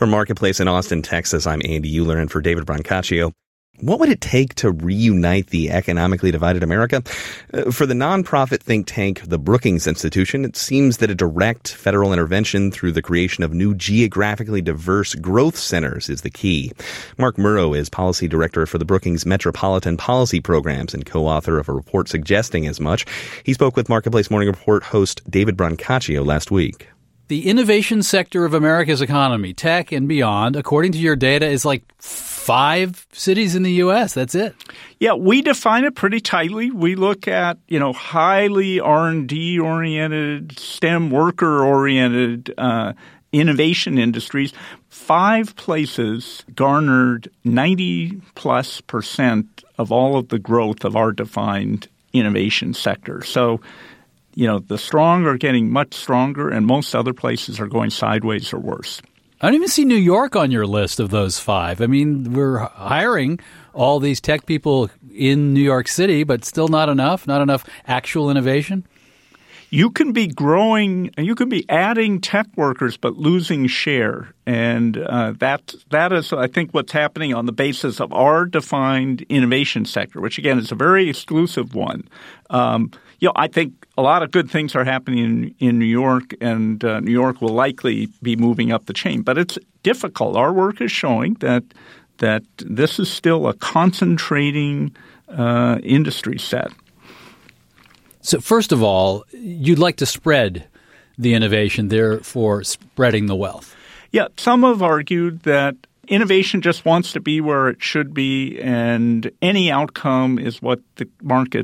From Marketplace in Austin, Texas, I'm Andy Euler, and for David Brancaccio. What would it take to reunite the economically divided America? For the nonprofit think tank, the Brookings Institution, it seems that a direct federal intervention through the creation of new geographically diverse growth centers is the key. Mark Murrow is policy director for the Brookings Metropolitan Policy Programs and co-author of a report suggesting as much. He spoke with Marketplace Morning Report host David Brancaccio last week. The innovation sector of America's economy, tech and beyond, according to your data, is like 5 cities in the U.S. That's it. Yeah, we define it pretty tightly. We look at, highly R&D oriented, STEM worker oriented innovation industries. 5 places garnered 90+% of all of the growth of our defined innovation sector. So, the strong are getting much stronger, and most other places are going sideways or worse. I don't even see New York on your list of those 5. I mean, we're hiring all these tech people in New York City, but still not enough actual innovation. You can be growing, you can be adding tech workers, but losing share. And that is, I think, what's happening on the basis of our defined innovation sector, which, again, is a very exclusive one. I think a lot of good things are happening in New York, and New York will likely be moving up the chain. But it's difficult. Our work is showing that this is still a concentrating industry set. So first of all, you'd like to spread the innovation, therefore spreading the wealth. Yeah, some have argued that innovation just wants to be where it should be, and any outcome is what the market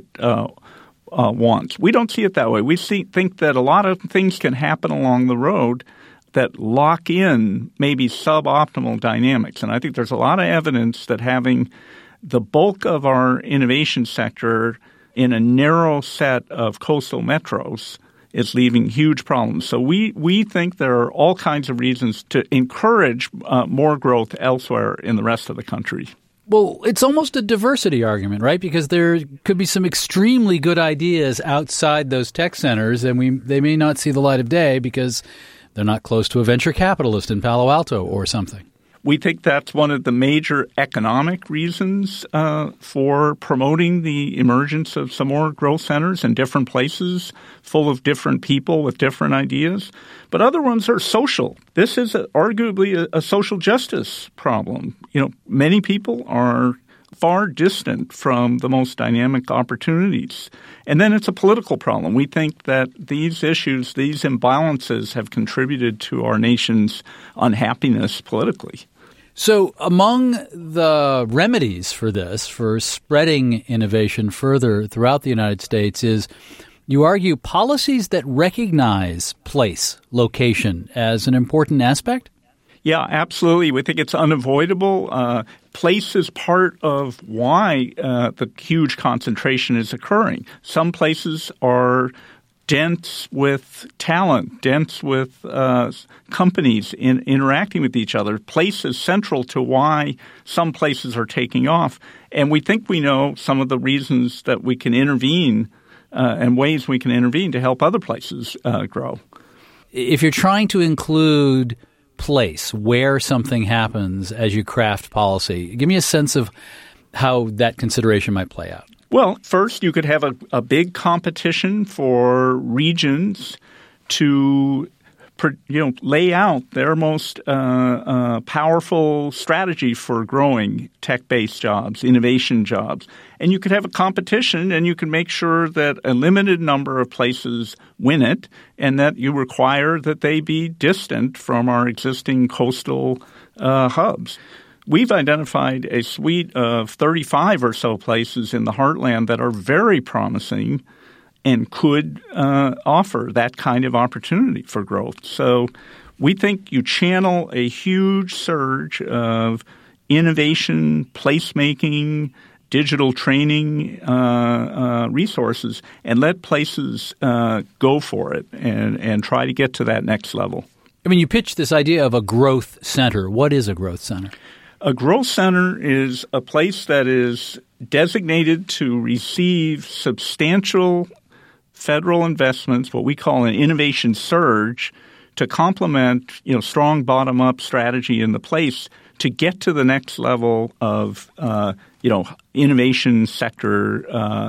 wants. We don't see it that way. We think that a lot of things can happen along the road that lock in maybe suboptimal dynamics. And I think there's a lot of evidence that having the bulk of our innovation sector in a narrow set of coastal metros is leaving huge problems. So we think there are all kinds of reasons to encourage more growth elsewhere in the rest of the country. Well, it's almost a diversity argument, right? Because there could be some extremely good ideas outside those tech centers, and they may not see the light of day because they're not close to a venture capitalist in Palo Alto or something. We think that's one of the major economic reasons for promoting the emergence of some more growth centers in different places full of different people with different ideas. But other ones are social. This is arguably a social justice problem. Many people are far distant from the most dynamic opportunities. And then it's a political problem. We think that these issues, these imbalances have contributed to our nation's unhappiness politically. So among the remedies for this, for spreading innovation further throughout the United States, is you argue policies that recognize place, location as an important aspect? Yeah, absolutely. We think it's unavoidable. Place is part of why the huge concentration is occurring. Some places are dense with talent, dense with companies interacting with each other. Place is central to why some places are taking off. And we think we know some of the reasons that we can intervene and ways we can intervene to help other places grow. If you're trying to include place, where something happens as you craft policy, give me a sense of how that consideration might play out. Well, first, you could have a big competition for regions to lay out their most powerful strategy for growing tech-based jobs, innovation jobs. And you could have a competition, and you can make sure that a limited number of places win it, and that you require that they be distant from our existing coastal hubs. We've identified a suite of 35 or so places in the heartland that are very promising and could offer that kind of opportunity for growth. So we think you channel a huge surge of innovation, placemaking, digital training resources and let places go for it and try to get to that next level. I mean, you pitched this idea of a growth center. What is a growth center? A growth center is a place that is designated to receive substantial federal investments, what we call an innovation surge, to complement, strong bottom-up strategy in the place to get to the next level of, innovation sector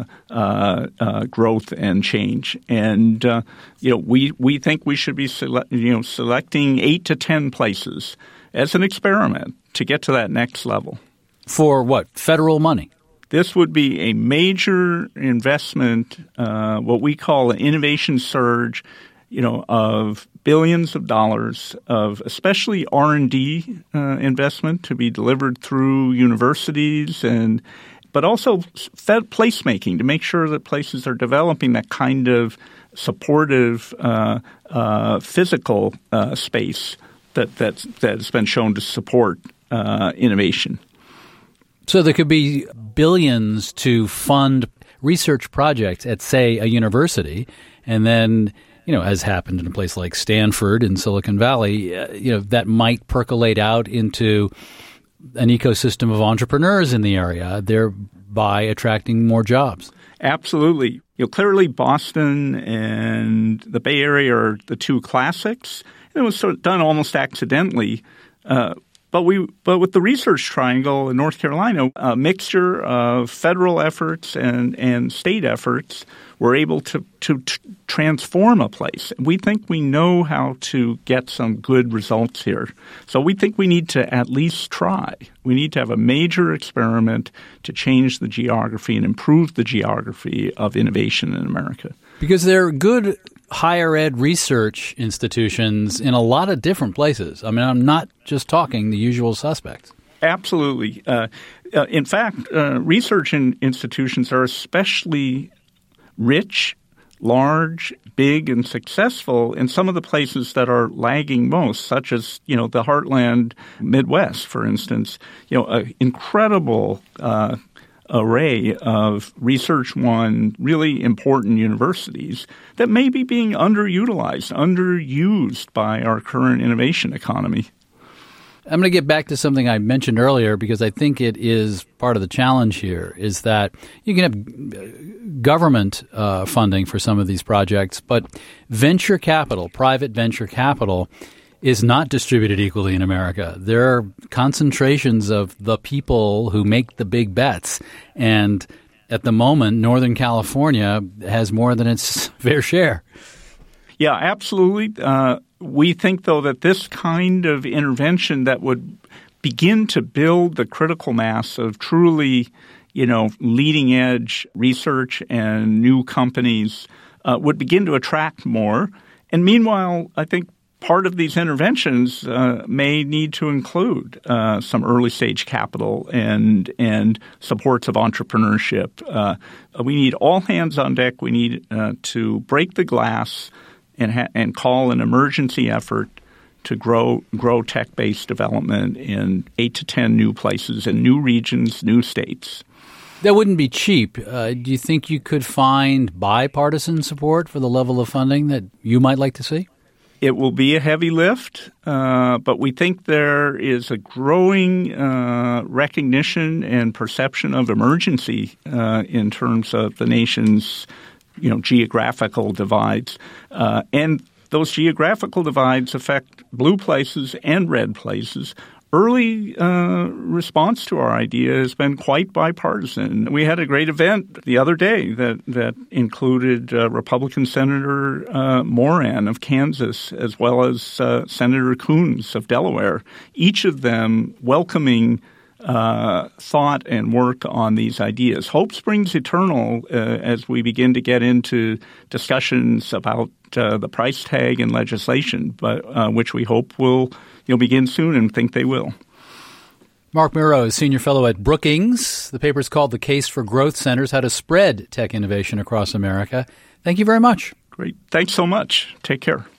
growth and change. And, we think we should be selecting 8 to 10 places as an experiment to get to that next level. For what? Federal money? This would be a major investment, what we call an innovation surge, of billions of dollars of especially R&D investment to be delivered through universities but also placemaking to make sure that places are developing that kind of supportive physical space that's been shown to support innovation. So there could be billions to fund research projects at, say, a university, and then, as happened in a place like Stanford in Silicon Valley, that might percolate out into an ecosystem of entrepreneurs in the area, thereby attracting more jobs. Absolutely. Clearly Boston and the Bay Area are the two classics. It was sort of done almost accidentally. But with the Research Triangle in North Carolina, a mixture of federal efforts and state efforts, we're able to transform a place. We think we know how to get some good results here. So we think we need to at least try. We need to have a major experiment to change the geography and improve the geography of innovation in America. Because there are good higher ed research institutions in a lot of different places. I mean, I'm not just talking the usual suspects. Absolutely. In fact, research institutions are especially rich, large, big, and successful in some of the places that are lagging most, such as, the Heartland Midwest, for instance. An incredible array of research-one, really important universities that may be being underused by our current innovation economy. I'm going to get back to something I mentioned earlier because I think it is part of the challenge here is that you can have government funding for some of these projects, but venture capital, private venture capital, is not distributed equally in America. There are concentrations of the people who make the big bets. And at the moment, Northern California has more than its fair share. Yeah, absolutely. We think, though, that this kind of intervention that would begin to build the critical mass of truly, leading edge research and new companies would begin to attract more. And meanwhile, I think part of these interventions may need to include some early-stage capital and supports of entrepreneurship. We need all hands on deck. We need to break the glass and call an emergency effort to grow tech-based development in 8 to 10 new places and new regions, new states. That wouldn't be cheap. Do you think you could find bipartisan support for the level of funding that you might like to see? It will be a heavy lift, but we think there is a growing recognition and perception of emergency in terms of the nation's, geographical divides. And those geographical divides affect blue places and red places. Early response to our idea has been quite bipartisan. We had a great event the other day that included Republican Senator Moran of Kansas as well as Senator Coons of Delaware, each of them welcoming thought and work on these ideas. Hope springs eternal as we begin to get into discussions about the price tag and legislation, but which we hope will begin soon and think they will. Mark Miro is Senior Fellow at Brookings. The paper is called The Case for Growth Centers, How to Spread Tech Innovation Across America. Thank you very much. Great. Thanks so much. Take care.